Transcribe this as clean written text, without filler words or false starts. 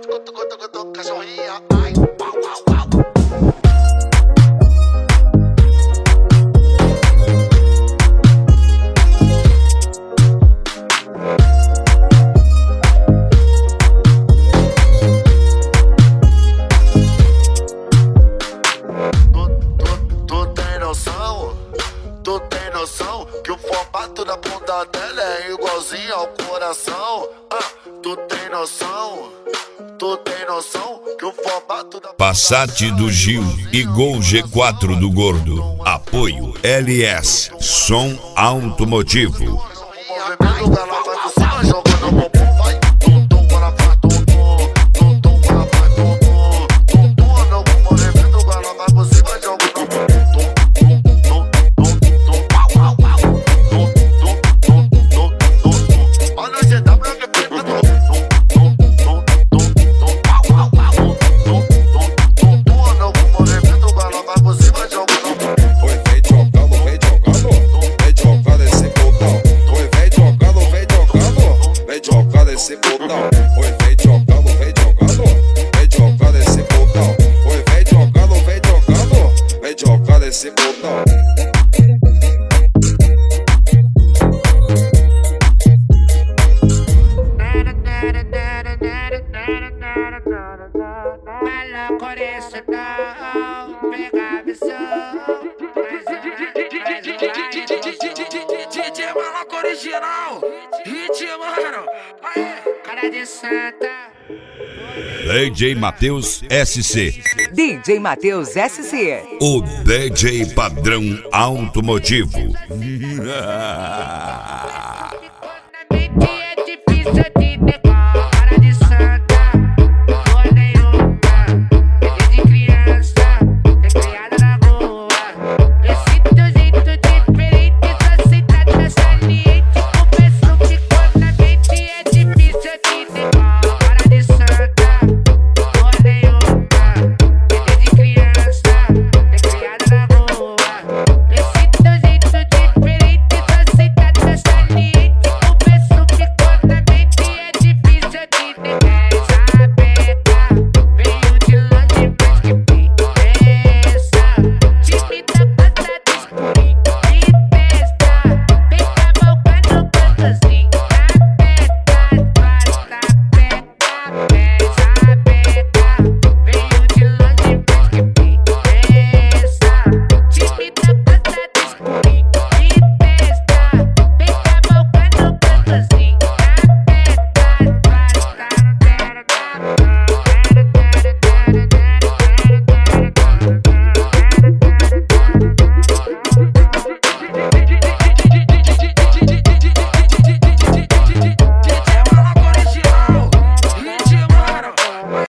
Cachorrinha, ai, uau, uau, uau. Tu tem noção que o formato da bunda dela é igualzinho ao coração? Tu tem noção que o formato da Passat do Gil e Gol G4 do Gordo. Apoio LS, som automotivo. Esse botão, oi, vem jogando, vem jogando esse botão, oi, vem jogando esse botão. Pega a visão, DJ Maloco original, hit, mano, cara de santa. DJ Matheus SC. DJ Matheus SC. O DJ padrão automotivo. É difícil de